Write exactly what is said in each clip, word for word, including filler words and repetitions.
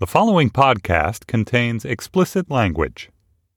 The following podcast contains explicit language.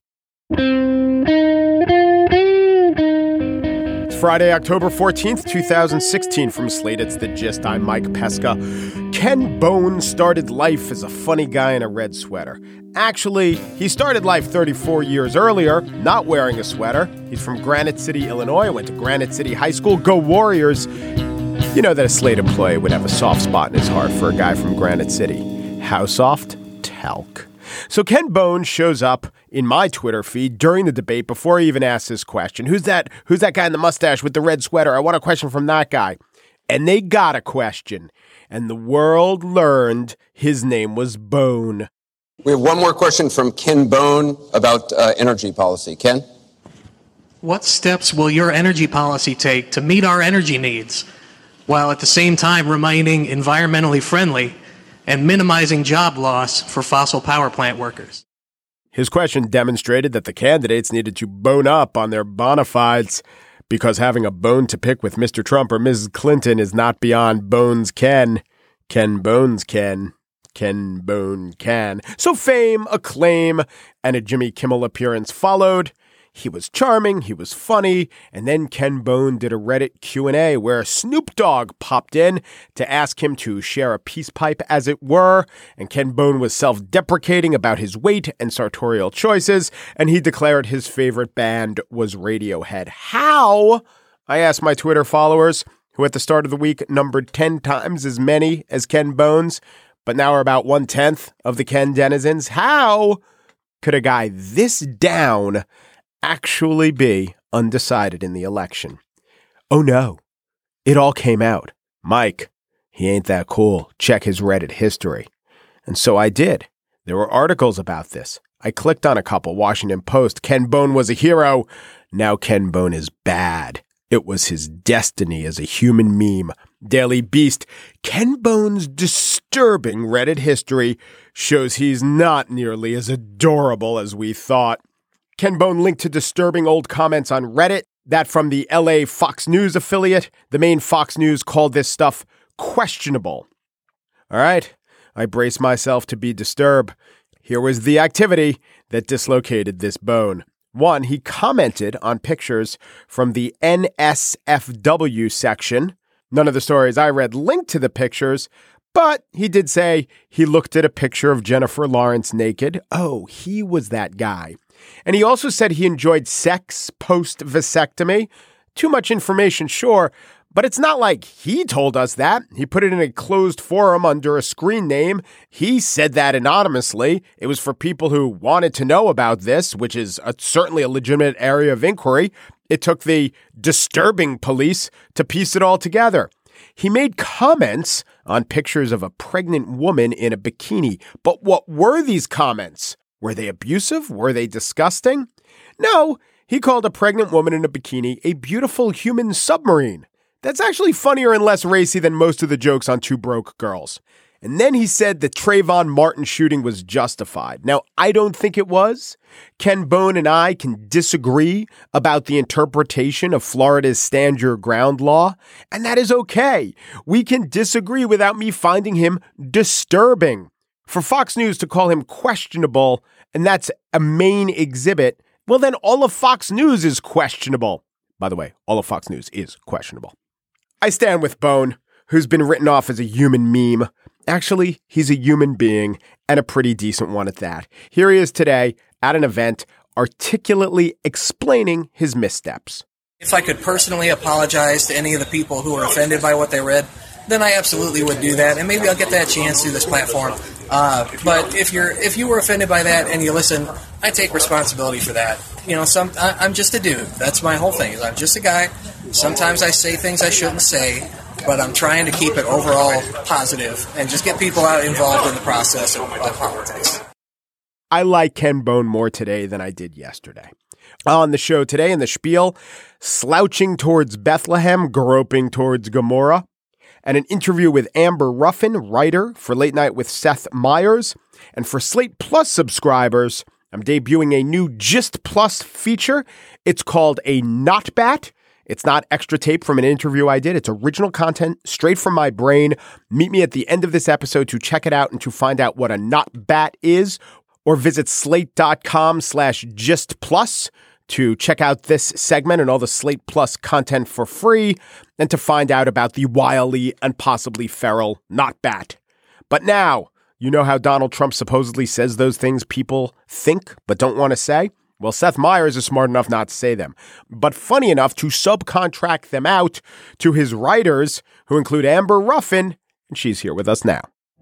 It's Friday, October fourteenth, twenty sixteen. From Slate, it's The Gist. I'm Mike Pesca. Ken Bone started life as a funny guy in a red sweater. Actually, he started life thirty-four years earlier, not wearing a sweater. He's from Granite City, Illinois, went to Granite City High School. Go Warriors! You know that a Slate employee would have a soft spot in his heart for a guy from Granite City. How soft? Talc. So Ken Bone shows up in my Twitter feed during the debate before he even asks this question. Who's that? Who's that guy in the mustache with the red sweater? I want a question from that guy. And they got a question. And the world learned his name was Bone. We have one more question from Ken Bone about uh, energy policy. Ken? What steps will your energy policy take to meet our energy needs while at the same time remaining environmentally friendly and minimizing job loss for fossil power plant workers? His question demonstrated that the candidates needed to bone up on their bona fides because having a bone to pick with Mister Trump or Missus Clinton is not beyond Bones Ken. Ken Bones Ken. Ken Bone can. So fame, acclaim, and a Jimmy Kimmel appearance followed. He was charming, he was funny, and then Ken Bone did a Reddit Q and A where Snoop Dogg popped in to ask him to share a peace pipe, as it were, and Ken Bone was self-deprecating about his weight and sartorial choices, and he declared his favorite band was Radiohead. How? I asked my Twitter followers, who at the start of the week numbered ten times as many as Ken Bones, but now are about one-tenth of the Ken denizens. How could a guy this down actually be undecided in the election? Oh no, it all came out. Mike, he ain't that cool. Check his Reddit history. And so I did. There were articles about this. I clicked on a couple. Washington Post, Ken Bone was a hero. Now Ken Bone is bad. It was his destiny as a human meme. Daily Beast, Ken Bone's disturbing Reddit history shows he's not nearly as adorable as we thought. Ken Bone linked to disturbing old comments on Reddit, that from the L A Fox News affiliate. The main Fox News called this stuff questionable. All right, I brace myself to be disturbed. Here was the activity that dislocated this bone. One, he commented on pictures from the N S F W section. None of the stories I read linked to the pictures, but he did say he looked at a picture of Jennifer Lawrence naked. Oh, he was that guy. And he also said he enjoyed sex post-vasectomy. Too much information, sure, but it's not like he told us that. He put it in a closed forum under a screen name. He said that anonymously. It was for people who wanted to know about this, which is a, certainly a legitimate area of inquiry. It took the disturbing police to piece it all together. He made comments on pictures of a pregnant woman in a bikini. But what were these comments? Were they abusive? Were they disgusting? No, he called a pregnant woman in a bikini a beautiful human submarine. That's actually funnier and less racy than most of the jokes on Two Broke Girls. And then he said the Trayvon Martin shooting was justified. Now, I don't think it was. Ken Bone and I can disagree about the interpretation of Florida's Stand Your Ground law, and that is okay. We can disagree without me finding him disturbing. For Fox News to call him questionable, and that's a main exhibit, well, then all of Fox News is questionable. By the way, all of Fox News is questionable. I stand with Bone, who's been written off as a human meme. Actually, he's a human being, and a pretty decent one at that. Here he is today at an event, articulately explaining his missteps. If I could personally apologize to any of the people who were offended by what they read, then I absolutely would do that, and maybe I'll get that chance through this platform. Uh, but if you're if you were offended by that and you listen, I take responsibility for that. You know, some I, I'm just a dude. That's my whole thing. I'm just a guy. Sometimes I say things I shouldn't say, but I'm trying to keep it overall positive and just get people out involved in the process of, of politics. I like Ken Bone more today than I did yesterday. On the show today in the spiel, slouching towards Bethlehem, groping towards Gomorrah, and an interview with Amber Ruffin, writer for Late Night with Seth Meyers. And for Slate Plus subscribers, I'm debuting a new Gist Plus feature. It's called a Not Bat. It's not extra tape from an interview I did. It's original content straight from my brain. Meet me at the end of this episode to check it out and to find out what a not bat is, or visit slate.com slash gist plus to check out this segment and all the Slate Plus content for free, and to find out about the wily and possibly feral not bat. But now, you know how Donald Trump supposedly says those things people think but don't want to say? Well, Seth Meyers is smart enough not to say them, but funny enough to subcontract them out to his writers, who include Amber Ruffin, and she's here with us now.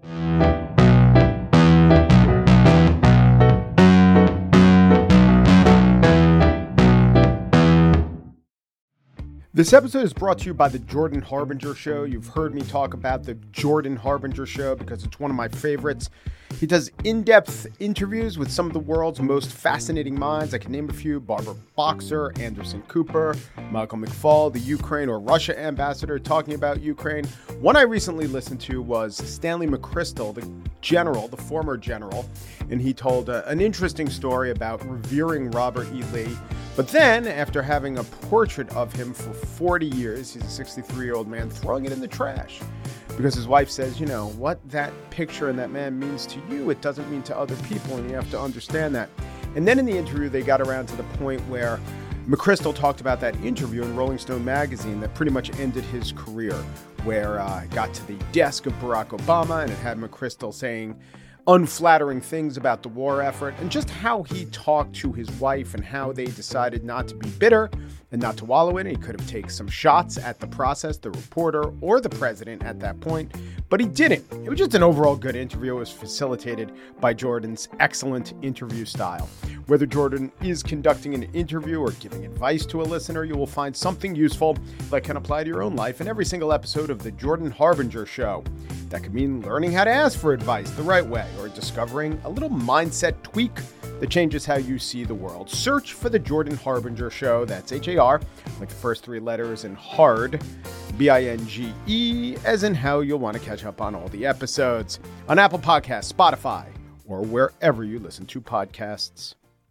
This episode is brought to you by the Jordan Harbinger Show. You've heard me talk about the Jordan Harbinger Show because it's one of my favorites. He does in-depth interviews with some of the world's most fascinating minds. I can name a few: Barbara Boxer, Anderson Cooper, Michael McFaul, the Ukraine or Russia ambassador talking about Ukraine. One I recently listened to was Stanley McChrystal, the general, the former general, and he told uh, an interesting story about revering Robert E. Lee. But then, after having a portrait of him for forty years, he's a sixty-three-year-old man, throwing it in the trash. Because his wife says, you know, what that picture and that man means to you, it doesn't mean to other people, and you have to understand that. And then in the interview, they got around to the point where McChrystal talked about that interview in Rolling Stone magazine that pretty much ended his career, where uh, it got to the desk of Barack Obama, and it had McChrystal saying unflattering things about the war effort, and just how he talked to his wife and how they decided not to be bitter and not to wallow in it. He could have taken some shots at the process, the reporter, or the president at that point, but he didn't. It was just an overall good interview. It was facilitated by Jordan's excellent interview style. Whether Jordan is conducting an interview or giving advice to a listener, you will find something useful that can apply to your own life in every single episode of the Jordan Harbinger Show. That could mean learning how to ask for advice the right way, or discovering a little mindset tweak that changes how you see the world. Search for the Jordan Harbinger Show. That's H A R, like the first three letters, and hard, B I N G E, as in how you'll want to catch up on all the episodes on Apple Podcasts, Spotify, or wherever you listen to podcasts.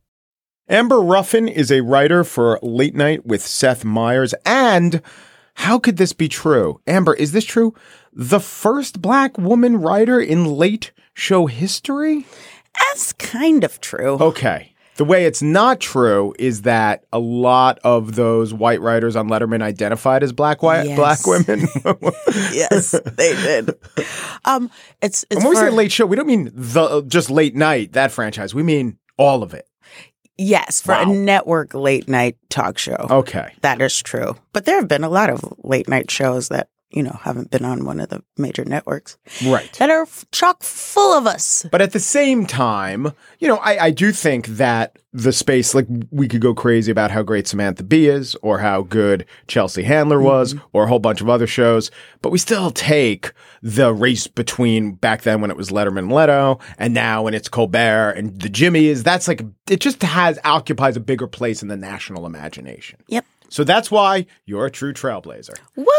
Amber Ruffin is a writer for Late Night with Seth Meyers, and how could this be true? Amber, is this true? The first black woman writer in late show history? That's kind of true. Okay. The way it's not true is that a lot of those white writers on Letterman identified as black white Yes. black women. Yes, they did. Um, it's, it's And when we for- say late show, we don't mean the just Late Night, that franchise. We mean all of it. Yes, for Wow. a network late night talk show. Okay. That is true. But there have been a lot of late night shows that, you know, haven't been on one of the major networks Right. that are f- chock full of us. But at the same time, you know, I, I do think that the space, like we could go crazy about how great Samantha Bee is or how good Chelsea Handler was Mm-hmm. or a whole bunch of other shows. But we still take the race between back then when it was Letterman and Leto and now when it's Colbert and the Jimmys. That's like, it just has occupies a bigger place in the national imagination. Yep. So that's why you're a true trailblazer.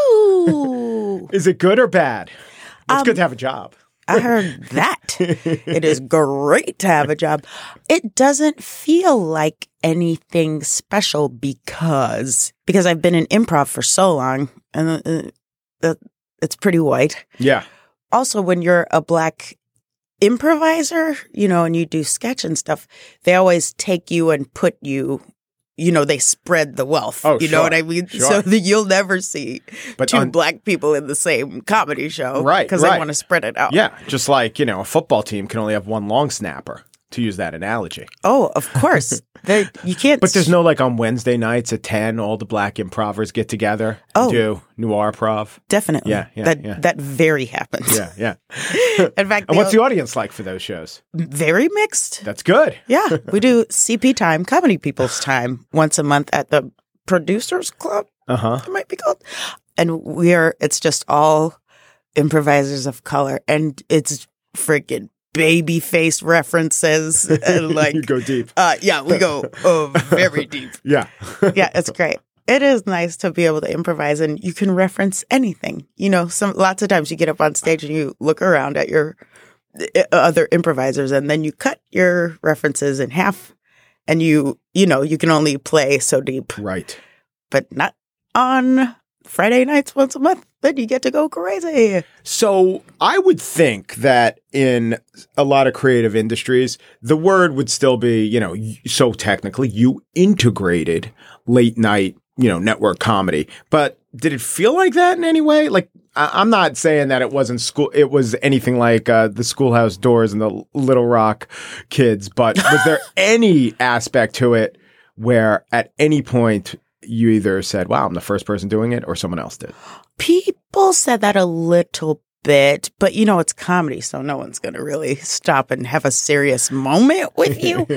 Woo! Is it good or bad? It's Um, good to have a job. I heard that. It is great to have a job. It doesn't feel like anything special because because I've been in improv for so long, and uh, uh, it's pretty white. Yeah. Also, when you're a black improviser, you know, and you do sketch and stuff, they always take you and put you. You know, they spread the wealth. Oh, you sure, know what I mean? sure. So that you'll never see But two on- black people in the same comedy show. Right, Because right. they want to spread it out. Yeah, just like, you know, a football team can only have one long snapper, to use that analogy. Oh, of course. They, you can't. But there's no, like, on Wednesday nights at ten, all the black improvers get together Oh. and do noir prov. Definitely. Yeah, yeah, that, yeah. that very happens. Yeah, yeah. In fact, And what's they- the audience like for those shows? very mixed. That's good. Yeah. We do C P time, Comedy People's Time, once a month at the Producers Club, Uh-huh. it might be called. And we are, it's just all improvisers of color. And it's freaking baby face references. And like, You go deep. uh, yeah, we go uh, very deep. Yeah. Yeah, it's great. It is nice to be able to improvise, and you can reference anything. You know, some lots of times you get up on stage and you look around at your uh, other improvisers, and then you cut your references in half, and you you know you can only play so deep, Right. but not on Friday nights once a month, then you get to go crazy. So I would think that in a lot of creative industries, the word would still be, you know, so technically you integrated late night, you know, network comedy. But did it feel like that in any way? Like, I- I'm not saying that it wasn't school. It was anything like uh, the Schoolhouse Doors and the Little Rock Kids. But was there any aspect to it where at any point you either said, wow, I'm the first person doing it, or someone else did? People said that a little bit, but you know, it's comedy, so no one's going to really stop and have a serious moment with you.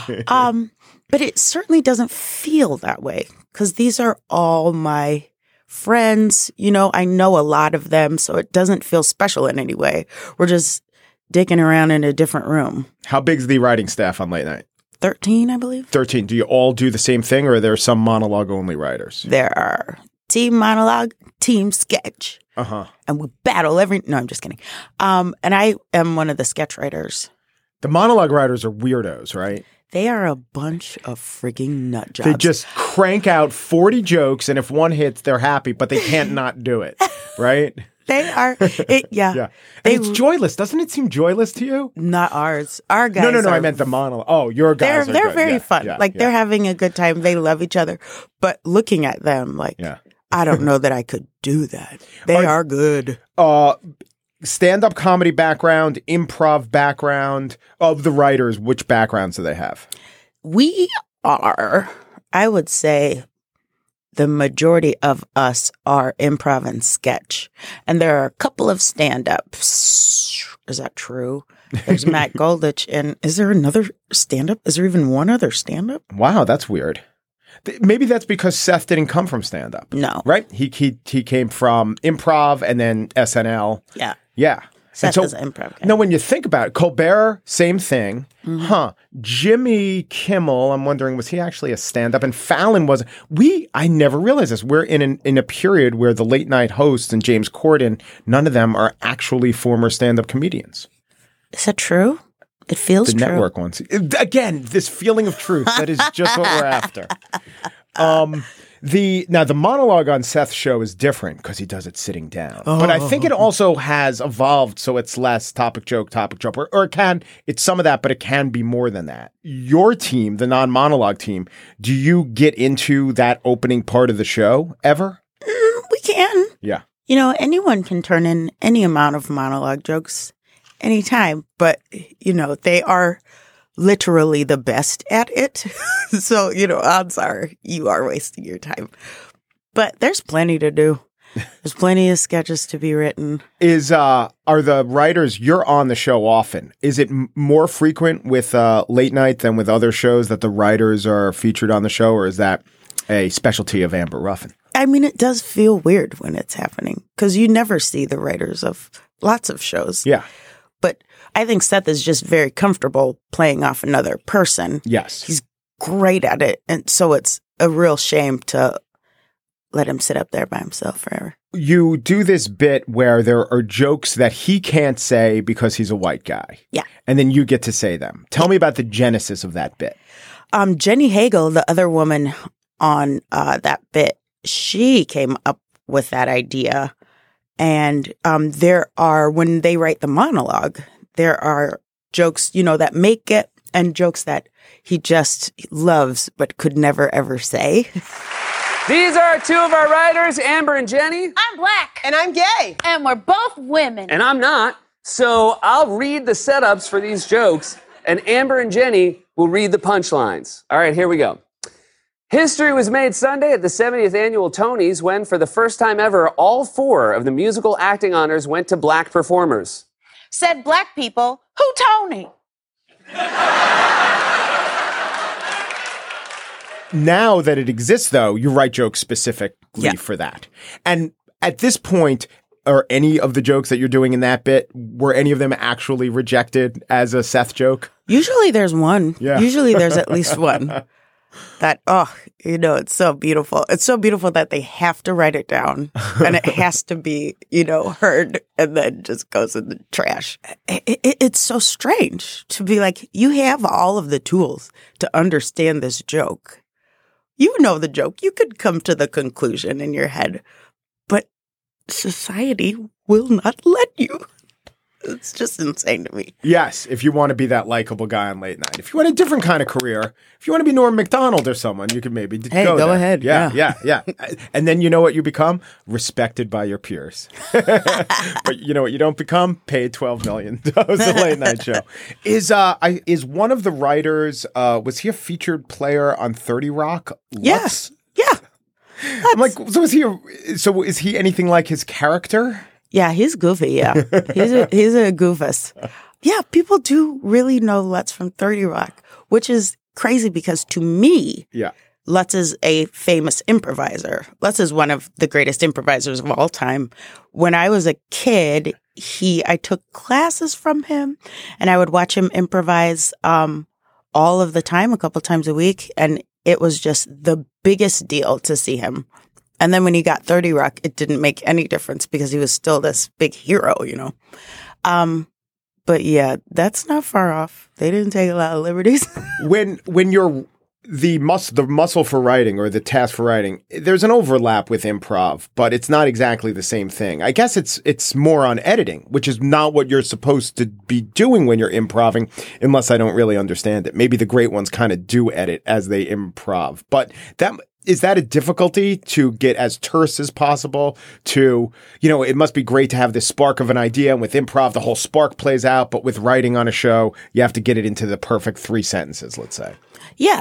um, but it certainly doesn't feel that way because these are all my friends. You know, I know a lot of them, so it doesn't feel special in any way. We're just dicking around in a different room. How big's the writing staff on late night? thirteen, I believe. thirteen. Do you all do the same thing, or are there some monologue-only writers? There are team monologue, team sketch. Uh-huh. And we battle every... No, I'm just kidding. Um, and I am one of the sketch writers. The monologue writers are weirdos, right? They are a bunch of freaking nut jobs. They just crank out forty jokes, and if one hits, they're happy, but they can't not do it, right? They are... It, yeah. Yeah. They, And it's joyless. Doesn't it seem joyless to you? Not ours. Our guys No, no, no. are, I meant the monologue. Oh, your guys They're, are they're good. very Yeah, fun. yeah, like, yeah. they're having a good time. They love each other. But looking at them, like... Yeah. I don't know that I could do that. They Are- are good. Uh, stand-up comedy background, improv background of the writers. Which backgrounds do they have? We are, I would say, the majority of us are improv and sketch. And there are a couple of stand-ups. Is that true? There's Matt Goldich. And is there another stand-up? Is there even one other stand-up? Wow, that's weird. Th- Maybe that's because Seth didn't come from stand-up. No. Right? He he he came from improv and then S N L. Yeah. Yeah. Seth And is an improv guy. No, when you think about it, Colbert, same thing. Mm-hmm. Huh. Jimmy Kimmel, I'm wondering, was he actually a stand-up? And Fallon was. We, I never realized this. We're in an, in a period where the late night hosts and James Corden, none of them are actually former stand-up comedians. Is that true? It feels The true. network ones. Again, this feeling of truth. That is just what we're after. Um, the now the monologue on Seth's show is different because he does it sitting down. But I think it also has evolved so it's less topic joke, topic joke, or, or it can. It's some of that, but it can be more than that. Your team, the non-monologue team, do you get into that opening part of the show ever? Mm, we can. Yeah. You know, anyone can turn in any amount of monologue jokes anytime, but, you know, they are literally the best at it. So, you know, odds are you are wasting your time. But there's plenty to do. There's plenty of sketches to be written. Is uh are the writers, you're on the show often. Is it m- more frequent with uh late night than with other shows that the writers are featured on the show, or is that a specialty of Amber Ruffin? I mean, it does feel weird when it's happening because you never see the writers of lots of shows. Yeah. But I think Seth is just very comfortable playing off another person. Yes. He's great at it. And so it's a real shame to let him sit up there by himself forever. You do this bit where there are jokes that he can't say because he's a white guy. Yeah. And then you get to say them. Tell me about the genesis of that bit. Um, Jenny Hagel, the other woman on uh, that bit, she came up with that idea. And um, there are, when they write the monologue, there are jokes, you know, that make it and jokes that he just loves but could never, ever say. These are two of our writers, Amber and Jenny. I'm black. And I'm gay. And we're both women. And I'm not. So I'll read the setups for these jokes, and Amber and Jenny will read the punchlines. All right, here we go. History was made Sunday at the seventieth Annual Tonys when, for the first time ever, all four of the musical acting honors went to black performers. Said black people, who Tony? Now that it exists, though, you write jokes specifically Yeah. for that. And at this point, are any of the jokes that you're doing in that bit, were any of them actually rejected as a Seth joke? Usually there's one. Yeah. Usually there's at least one. That, oh, you know, it's so beautiful. It's so beautiful that they have to write it down and it has to be, you know, heard and then just goes in the trash. It, it, it's so strange to be like, you have all of the tools to understand this joke, You know the joke. You could come to the conclusion in your head, but society will not let you. It's just insane to me. Yes, if you want to be that likable guy on late night. If you want a different kind of career, if you want to be Norm Macdonald or someone, you could maybe d- Hey, go go there. ahead. Yeah, yeah, yeah, yeah. And then you know what you become? Respected by your peers. But you know what you don't become? Paid twelve million dollars a late night show. Is uh, I is one of the writers? Uh, was he a featured player on thirty Rock? Yes. Lutz? Yeah. I'm like, so is he? A, so is he anything like his character? Yeah, he's goofy. Yeah, he's a, he's a goofus. Yeah, people do really know Lutz from thirty Rock, which is crazy because to me, Yeah. Lutz is a famous improviser. Lutz is one of the greatest improvisers of all time. When I was a kid, he I took classes from him, and I would watch him improvise um, all of the time, a couple times a week, and it was just the biggest deal to see him. And then when he got thirty Rock, it didn't make any difference because he was still this big hero, you know. Um, but yeah, that's not far off. They didn't take a lot of liberties. when when you're the mus- the muscle for writing or the task for writing, there's an overlap with improv, but it's not exactly the same thing. I guess it's it's more on editing, which is not what you're supposed to be doing when you're improving, unless I don't really understand it. Maybe the great ones kind of do edit as they improv, but that. Is that a difficulty to get as terse as possible to, you know, it must be great to have this spark of an idea. And with improv, the whole spark plays out. But with writing on a show, you have to get it into the perfect three sentences, let's say. Yeah,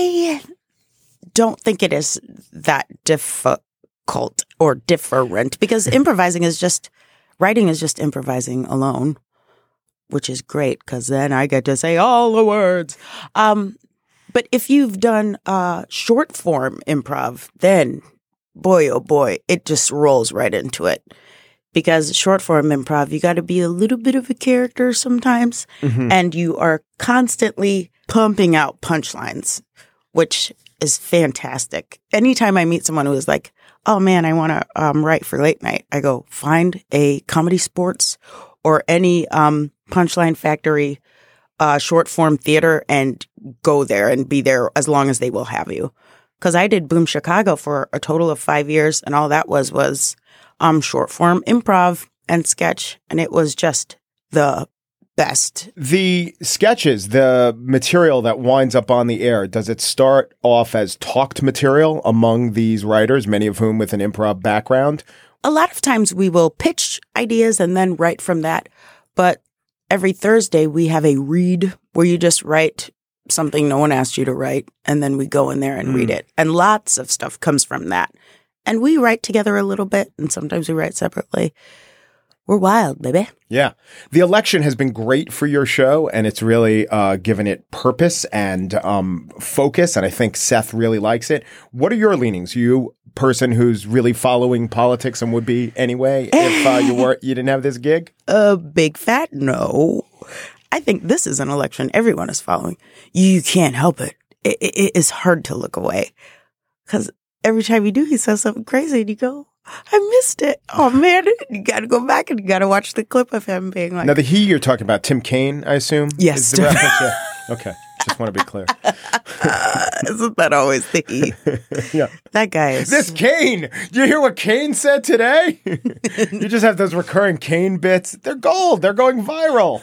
I don't think it is that difficult or different because improvising is just, writing is just improvising alone, which is great because then I get to say all the words. Um, But if you've done uh, short form improv, then boy, oh boy, it just rolls right into it. Because short form improv, you got to be a little bit of a character sometimes. Mm-hmm. And you are constantly pumping out punchlines, which is fantastic. Anytime I meet someone who is like, oh man, I want to um, write for late night, I go find a Comedy Sports or any um, Punchline Factory Uh, short form theater and go there and be there as long as they will have you. Because I did Boom Chicago for a total of five years and all that was was um short form improv and sketch. And it was just the best. The sketches, the material that winds up on the air, does it start off as talked material among these writers, many of whom with an improv background? A lot of times we will pitch ideas and then write from that. But every Thursday, we have a read where you just write something no one asked you to write, and then we go in there and mm. read it. And lots of stuff comes from that. And we write together a little bit, and sometimes we write separately. We're wild, baby. Yeah. The election has been great for your show, and it's really uh, given it purpose and um, focus, and I think Seth really likes it. What are your leanings? You person who's really following politics and would be anyway if uh, you were you didn't have this gig? A big fat no. I think this is an election everyone is following. You can't help it. It, it, it is hard to look away because every time you do, he says something crazy and you go, I missed it. Oh, man. You got to go back and you got to watch the clip of him being like. Now, the he you're talking about, Tim Kaine, I assume? Yes. Is the reference? Yeah. Okay. Just want to be clear. uh, isn't that always the he? Yeah. That guy is. This Kaine. Do you hear what Kaine said today? You just have those recurring Kaine bits. They're gold. They're going viral.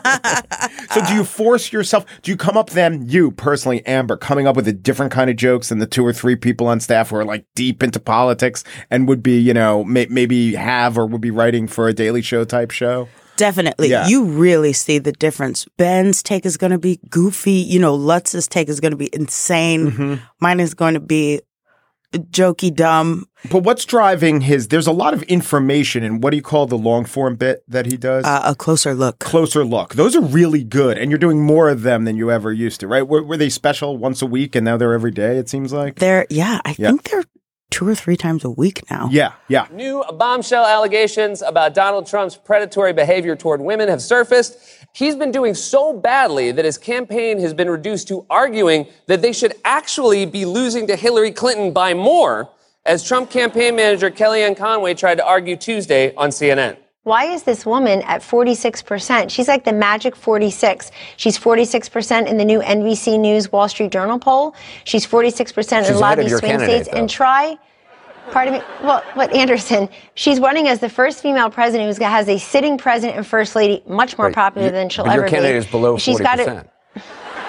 So do you force yourself? Do you come up then, you personally, Amber, coming up with a different kind of jokes than the two or three people on staff who are like deep into politics and would be, you know, may, maybe have or would be writing for a Daily Show type show? Definitely. Yeah. You really see the difference. Ben's take is going to be goofy. You know, Lutz's take is going to be insane. Mm-hmm. Mine is going to be jokey dumb. But what's driving his, there's a lot of information in what do you call the long form bit that he does? Uh, a closer look. Closer look. Those are really good. And you're doing more of them than you ever used to, right? Were, were they special once a week and now they're every day, it seems like? They're, yeah, I yeah. think they're two or three times a week now. Yeah, yeah. New bombshell allegations about Donald Trump's predatory behavior toward women have surfaced. He's been doing so badly that his campaign has been reduced to arguing that they should actually be losing to Hillary Clinton by more, as Trump campaign manager Kellyanne Conway tried to argue Tuesday on C N N. Why is this woman at forty-six percent? She's like the magic forty-six. She's forty-six percent in the new N B C News Wall Street Journal poll. She's forty-six percent in a lot of these swing states. Though. And try, pardon me, well, what, Anderson, she's running as the first female president who has a sitting president and first lady, much more right. popular you, than she'll but ever be. Your candidate be. is below forty percent. She's got it.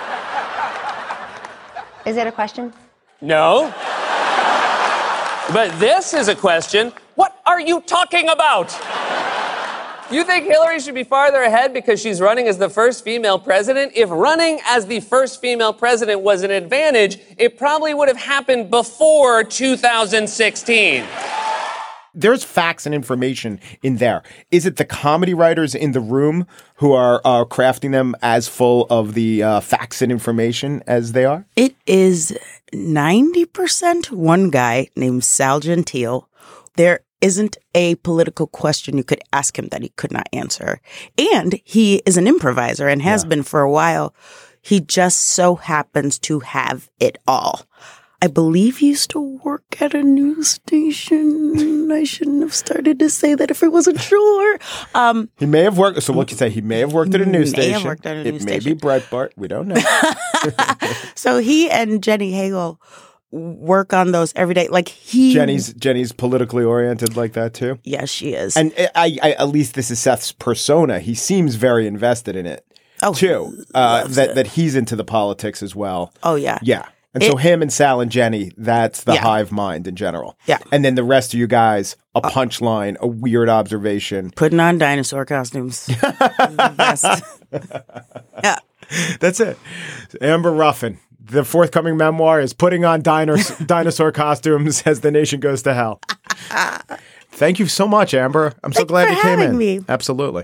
Is that a question? No. But this is a question. What are you talking about? You think Hillary should be farther ahead because she's running as the first female president? If running as the first female president was an advantage, it probably would have happened before two thousand sixteen. There's facts and information in there. Is it the comedy writers in the room who are uh, crafting them as full of the uh, facts and information as they are? It is ninety percent one guy named Sal Gentile. There isn't a political question you could ask him that he could not answer. And he is an improviser and has yeah. been for a while. He just so happens to have it all. I believe he used to work at a news station. I shouldn't have started to say that if I wasn't sure. Um, he may have worked. So what you say? He may have worked at a news may station. Have worked at a it news may station. be Breitbart. We don't know. So he and Jenny Hagel work on those every day. Like he, Jenny's Jenny's politically oriented like that too. Yes, she is. And I, I, at least this is Seth's persona. He seems very invested in it oh, too. Uh, that it. that he's into the politics as well. Oh yeah, yeah. And it, so him and Sal and Jenny, that's the yeah. hive mind in general. Yeah. And then the rest of you guys, a punchline, a weird observation. Putting on dinosaur costumes. The best. Yeah. That's it. Amber Ruffin. The forthcoming memoir is Putting on Dinosaur, dinosaur Costumes as the Nation Goes to Hell. Thank you so much, Amber. I'm so Thanks glad for you came having in. Me. Absolutely.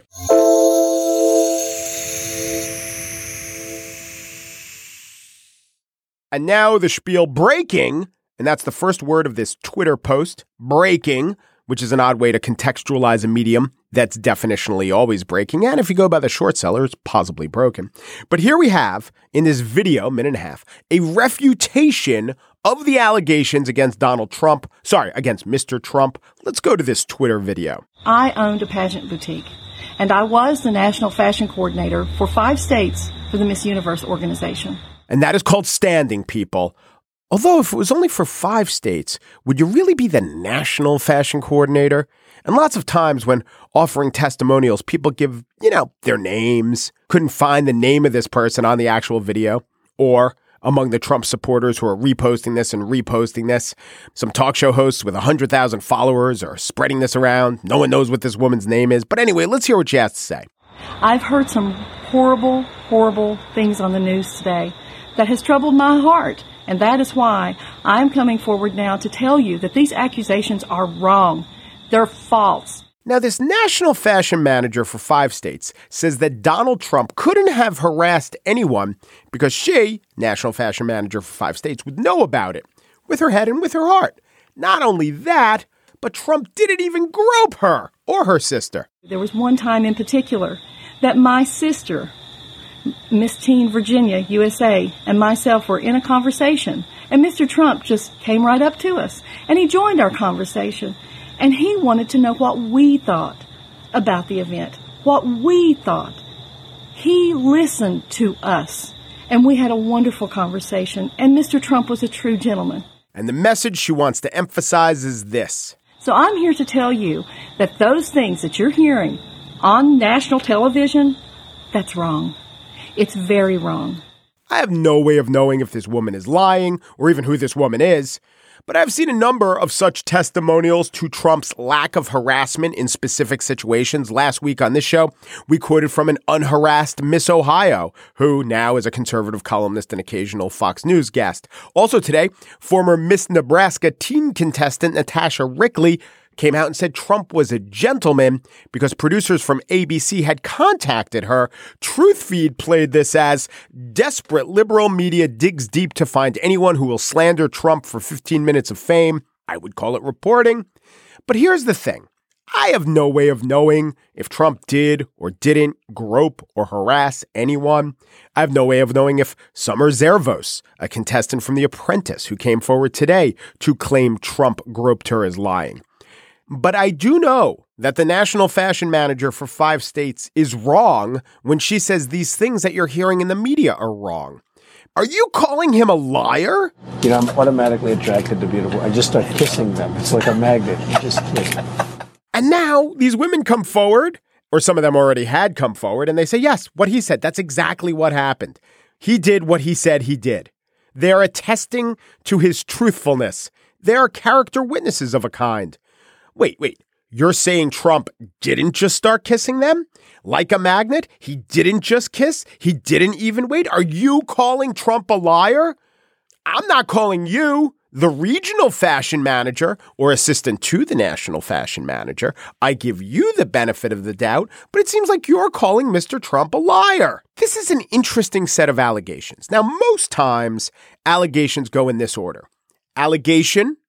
And now the spiel breaking, and that's the first word of this Twitter post, breaking, which is an odd way to contextualize a medium that's definitionally always breaking. And if you go by the short seller, it's possibly broken. But here we have, in this video, minute and a half, a refutation of the allegations against Donald Trump. Sorry, against Mister Trump. Let's go to this Twitter video. I owned a pageant boutique, and I was the national fashion coordinator for five states for the Miss Universe organization. And that is called standing, people. Although if it was only for five states, would you really be the national fashion coordinator? And lots of times when offering testimonials, people give, you know, their names. Couldn't find the name of this person on the actual video. Or among the Trump supporters who are reposting this and reposting this, some talk show hosts with one hundred thousand followers are spreading this around. No one knows what this woman's name is. But anyway, let's hear what she has to say. I've heard some horrible, horrible things on the news today that has troubled my heart. And that is why I'm coming forward now to tell you that these accusations are wrong. They're false. Now, this national fashion manager for five states says that Donald Trump couldn't have harassed anyone because she, national fashion manager for five states, would know about it with her head and with her heart. Not only that, but Trump didn't even grope her or her sister. There was one time in particular that my sister, Miss Teen Virginia, U S A, and myself were in a conversation, and Mister Trump just came right up to us, and he joined our conversation, and he wanted to know what we thought about the event, what we thought. He listened to us, and we had a wonderful conversation, and Mister Trump was a true gentleman. And the message she wants to emphasize is this. So I'm here to tell you that those things that you're hearing on national television, that's wrong. It's very wrong. I have no way of knowing if this woman is lying or even who this woman is, but I've seen a number of such testimonials to Trump's lack of harassment in specific situations. Last week on this show, we quoted from an unharassed Miss Ohio, who now is a conservative columnist and occasional Fox News guest. Also today, former Miss Nebraska teen contestant Natasha Rickley came out and said Trump was a gentleman because producers from A B C had contacted her. Truthfeed played this as desperate liberal media digs deep to find anyone who will slander Trump for fifteen minutes of fame. I would call it reporting. But here's the thing. I have no way of knowing if Trump did or didn't grope or harass anyone. I have no way of knowing if Summer Zervos, a contestant from The Apprentice who came forward today to claim Trump groped her, is lying. But I do know that the national fashion manager for five states is wrong when she says these things that you're hearing in the media are wrong. Are you calling him a liar? You know, I'm automatically attracted to beautiful. I just start kissing them. It's like a magnet. You just kiss them. And now these women come forward, or some of them already had come forward, and they say, yes, what he said, that's exactly what happened. He did what he said he did. They're attesting to his truthfulness. They're character witnesses of a kind. Wait, wait, you're saying Trump didn't just start kissing them? Like a magnet? He didn't just kiss? He didn't even wait? Are you calling Trump a liar? I'm not calling you, the regional fashion manager or assistant to the national fashion manager. I give you the benefit of the doubt, but it seems like you're calling Mister Trump a liar. This is an interesting set of allegations. Now, most times, allegations go in this order. Allegation,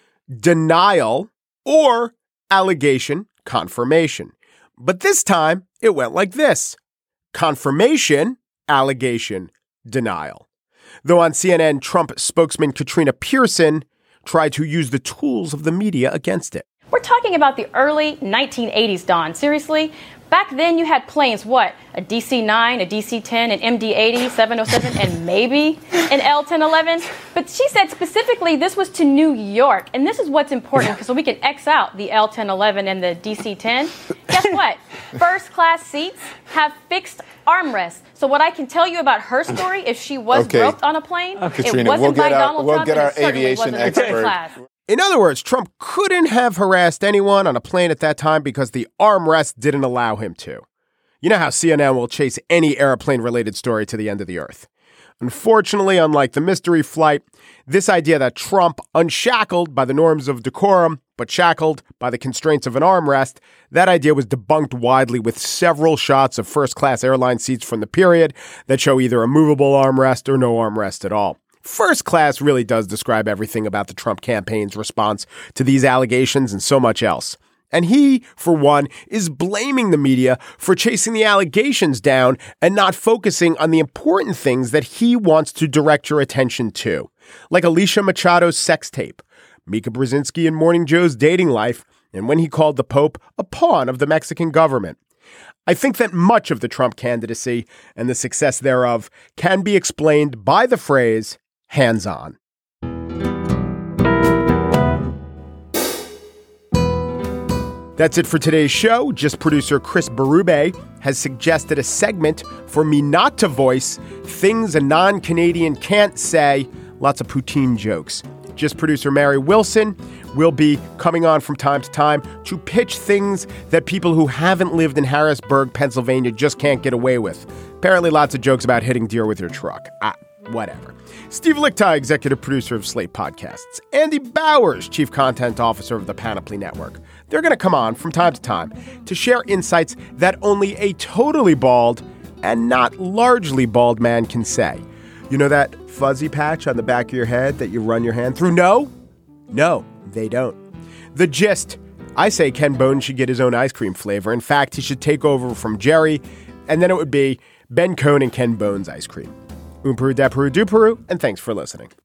denial, or allegation, confirmation. But this time, it went like this. Confirmation, allegation, denial. Though on C N N, Trump spokesman Katrina Pearson tried to use the tools of the media against it. We're talking about the early nineteen eighties, Don. Seriously? Back then you had planes, what? A D C nine, a D C ten, an M D eighty, seven oh seven, and maybe an L ten eleven. But she said specifically this was to New York. And this is what's important, because so we can X out the L ten eleven and the D C ten. Guess what? First class seats have fixed armrests. So what I can tell you about her story, if she was okay. roped on a plane, uh, it Katrina, wasn't we'll by our, Donald we'll Trump, get and our it certainly aviation wasn't in first expert. class. In other words, Trump couldn't have harassed anyone on a plane at that time because the armrest didn't allow him to. You know how C N N will chase any airplane-related story to the end of the earth. Unfortunately, unlike the mystery flight, this idea that Trump, unshackled by the norms of decorum, but shackled by the constraints of an armrest, that idea was debunked widely with several shots of first-class airline seats from the period that show either a movable armrest or no armrest at all. First class really does describe everything about the Trump campaign's response to these allegations and so much else. And he, for one, is blaming the media for chasing the allegations down and not focusing on the important things that he wants to direct your attention to, like Alicia Machado's sex tape, Mika Brzezinski and Morning Joe's dating life, and when he called the Pope a pawn of the Mexican government. I think that much of the Trump candidacy and the success thereof can be explained by the phrase, hands-on. That's it for today's show. Just producer Chris Berube has suggested a segment for me not to voice things a non-Canadian can't say, lots of poutine jokes. Just producer Mary Wilson will be coming on from time to time to pitch things that people who haven't lived in Harrisburg, Pennsylvania just can't get away with. Apparently lots of jokes about hitting deer with your truck. Ah, whatever. Steve Lickteig, executive producer of Slate Podcasts. Andy Bowers, chief content officer of the Panoply Network. They're going to come on from time to time to share insights that only a totally bald and not largely bald man can say. You know that fuzzy patch on the back of your head that you run your hand through? No, no, they don't. The gist, I say Ken Bone should get his own ice cream flavor. In fact, he should take over from Jerry, and then it would be Ben Cohn and Ken Bone's ice cream. Oomperu, Deperu, Duperu, and thanks for listening.